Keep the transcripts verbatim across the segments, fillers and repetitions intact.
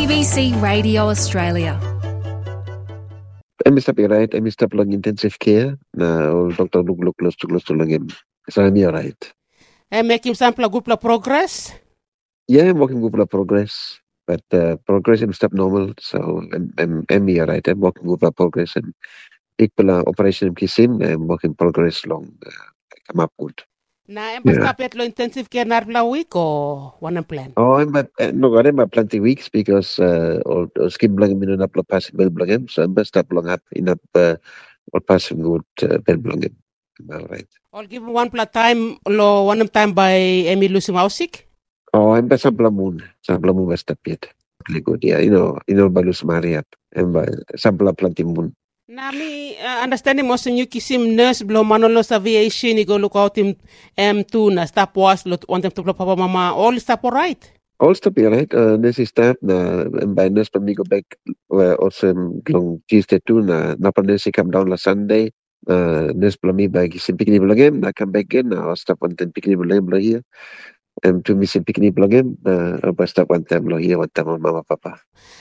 B C Radio Australia. I'm stop right. I'm stop lang intensive care na ol Doctor Lugluk close to close to lang him. So I'm alright. And make him sample good progress? Yeah, I'm walking good progress. But uh, progress I'm stop normal. So I'm I'm I'm alright. I'm walking good progress and ik pala operation kisim I'm walking progress long uh, come up good. Na em basta yeah. Lo intensive care narpla week o one plan? Oh, I'm at, no, I'm at plenty weeks because uh, or, or skim blang minun up la passing bell blangem. So I'm best up long up in up uh, or passing good uh, bell blangem. All right. I'll give one pla time lo one time by Emi Lucy Mausik. Oh, I'm best up moon. Sampla moon best up yet. Really good. Yeah, you know, you know, balus mariat. I'm by sampla plenty moon. Nami uh, understanding mo sa new kisim nurse blo manolo sa aviation igo look out him M two na stop was lot want them to papa mama all stop all right. All stop all right. Uh, nurse stop na by nurse pa go back uh, also long Tuesday too na na pa nurse come down la Sunday. Uh, nurse pa mi by kisim picnic again na come back again na stop one ten picnic again here. Um, to miss picnic again na uh, basta one time lo here one time mama papa.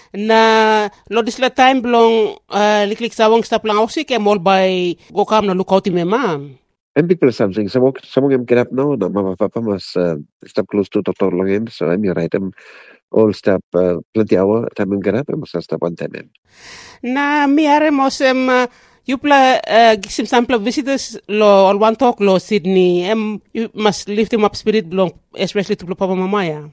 Na lo disla time blong uh, liklik sawang stop lang ako si kemol by go kam na lookout me ma'am. And people something. Some some of them get up now. No, mama papa must uh, stop close to doctor long him. So I'm right. I'm all stop uh, plenty hour time and get up. I must stop one time. Na mi are mosem uh, you play uh, some sample visitors lo on one talk lo Sydney. Um, you must lift him up spirit belong especially to papa mama ya.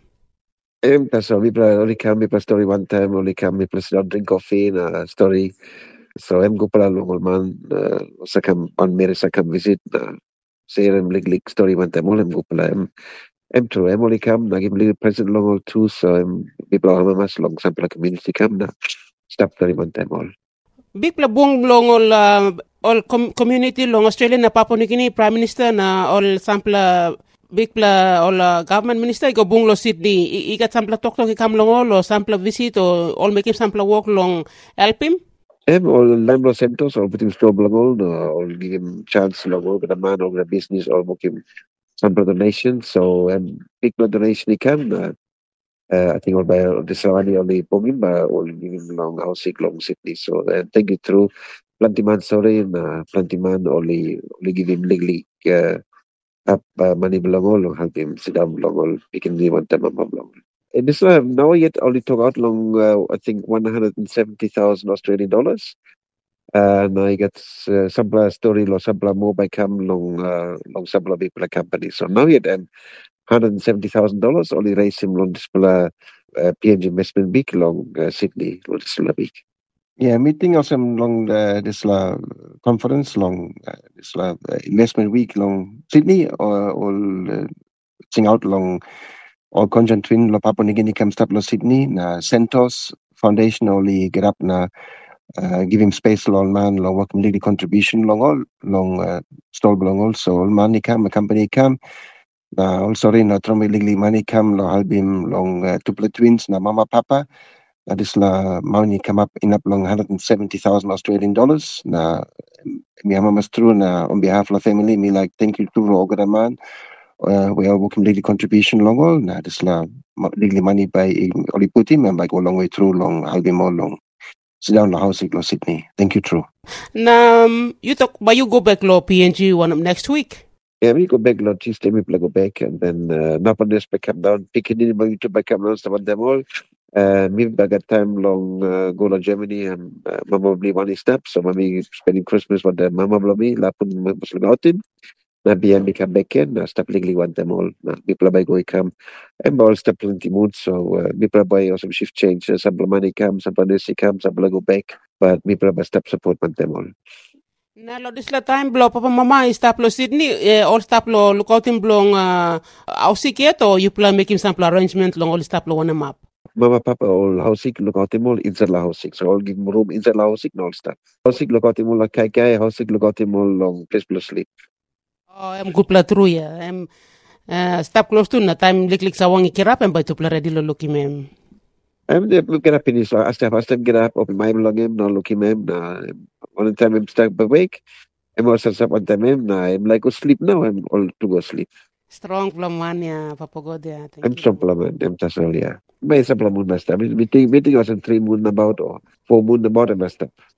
Um, so we play only come we play story one time. Only come we play drink coffee na story. So I'm go pala long man. Uh, sa kam on mere sa kam visit na. Say I'm lig lig story one time. All I'm go pala. I'm I'm true. I'm only come. Na give little present long all too. So I'm we play all mas long sample community come na. Stop story one time all. Big pla bung long all uh, all com- community long Australia na Papua New Guinea Prime Minister na all sample big pla all uh, government minister go bung lo Sydney I, I got sample talk talk kam long all or sample visit or all make him sample walk long help him. Em or Lambo Santos or put him store long all or give him chance long all the man or the business or book him some donation. So um, big donation he can. Uh, Uh, I think all by the Savani only Pogim or give him long house long Sydney. So uh, thank you through plenty man sorry and uh, plenty man only only give him legally uh, up uh, money belong all help him sit down long all he can give one time long. And this uh, now yet only took out long uh, I think one hundred and seventy thousand Australian dollars. Uh, and I get uh, some story lo some more by come long uh, long some people company. So now yet um, one hundred and seventy thousand dollars only raised him long display uh, P N G investment big long uh, Sydney long display big. Yeah, meeting also long uh, this uh, conference long uh, this uh, investment week long Sydney or all uh, sing out long all conjoint twin lo Papua New Guinea comes up lo Sydney na Centos Foundation only get up na uh, give him space long man long welcome daily contribution long all long uh, stall long also all money come a company come. Na also rin na tromi ligli money come lo album long uh, tuplet twins na mama papa na this la money come up in up long one hundred and seventy thousand Australian dollars na mi ama mas true na on behalf of the family me like thank you to Roger man uh, we are working daily contribution long all na this la ligli money by oli put him and by go long way through long album all long sit down la house lo Sydney thank you true. Na um, you talk but you go back lo P N G one next week. Yeah, we go back on Tuesday, we play go back, and then uh, Napanes back come down, picking in my YouTube back come down, some of them all. Uh, me back at time long uh, go to Germany and uh, Mama Bli one step, so Mami spending Christmas with the Mama Blomi, Lapun Muslim out him. Na B M come back in, uh, step legally one them all. Na people by go come, and all step plenty mood, so uh, me by also shift change, uh, some money comes, some Panesi comes, some go back, but me by step support one them all. Na lo disla time blo papa mama stop lo Sydney eh, all stop lo lookout him blong uh, ausiket or you plan making sample arrangement long all stop lo one map. Mama papa all housing lookout him all inside la housing so all give him room inside la housing no all stop. Housing lookout him all la kai kai housing lookout him all long place plus sleep. Oh em good pla true ya em uh, stop close to na time lik lik sawang ikirap em by to pla ready lo looky mem. I'm the get up in his I step I step get up open my long him no looking him na one time I'm stuck awake. I'm also up on time him na I'm like go sleep now I'm all to go sleep. Strong pelaman ya, papagod ya. Thank I'm you. strong pelaman, I'm tasol, yeah. May isa pelamun basta. Meeting, meeting was in three moon about or four moon about and basta.